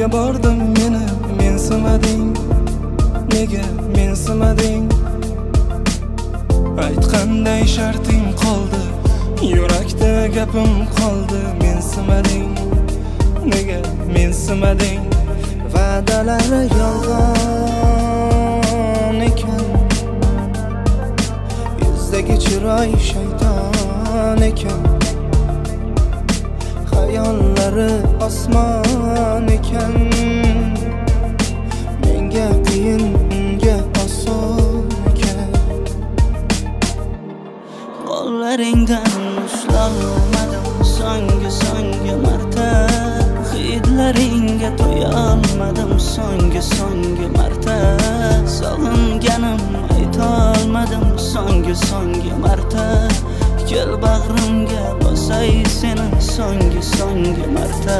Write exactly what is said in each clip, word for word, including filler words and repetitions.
Nega bordim meni mensimading, nega mensimading? Aytganday sharting qoldi, yurakda gapim qoldi. Mensimading, nega mensimading? Va'dalari yolg'on ekan, yuzdagi chiroy shayton ekan, hayollari osmon ekan. Menga qiyin, unga oson ekan. Qo'llaringdan ushlolmadim so'nggi so'nggi marta, hidlaringga to'ya olmadim so'nggi so'nggi marta. Sog'inganim aytolmadim so'nggi so'nggi marta. Kel bag'rimga bosay seni so'nggi so'nggi marta.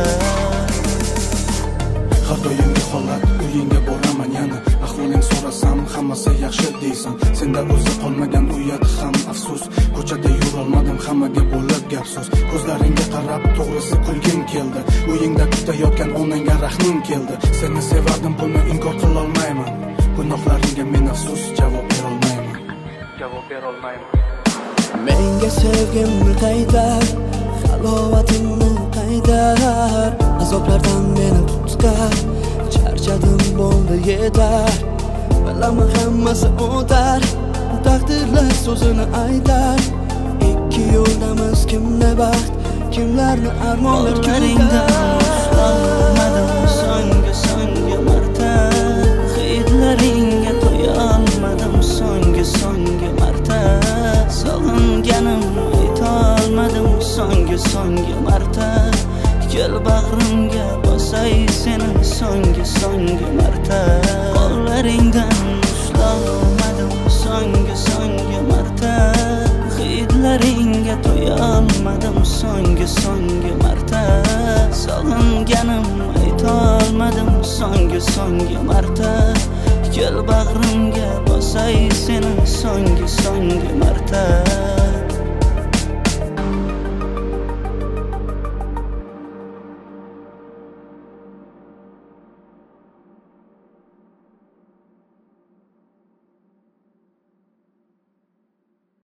Har doimgi holat uyingga boraman yana. Ahvoling so'rasam hammasi yaxshi deysan. Senda o'zi qolmagan uyat ham afsus. Ko'chada yurolmadim, hammaga bo'lib gap so'z. Ko'zlaringga qarab to'g'risi kulgim keldi. Uyingda kutayotgan onangga rahmim keldi. Seni sevardim, buni inkor qila olmayman. Gunohlaringga men afsus javob bera olmayman. Javob bera olmayman. Menga sevgimni qaytar, halovatimni qaytar, azoblardan meni qutqar. Charchadim, bo'ldi yetar. Bilaman hammasi o'tar, taqdirlar so'zini aytar. Ikki yo'limiz kimni baxt, kimlarni armonlar ko'rmadim so'nggi so'nggi marta. Hidlaringga to'ya olmadim so'nggi so'nggi marta. Sog'inganim aytolmadim so'nggi so'nggi marta. Kel bag'rimga bosay seni so'nggi so'nggi marta. Qo'llaringdan ushlolmadim so'nggi so'nggi marta. Hidlaringga to'ya olmadim so'nggi so'nggi marta. Sog'inganim aytolmadim so'nggi so'nggi marta. Kel bag'rimga bosay seni so'nggi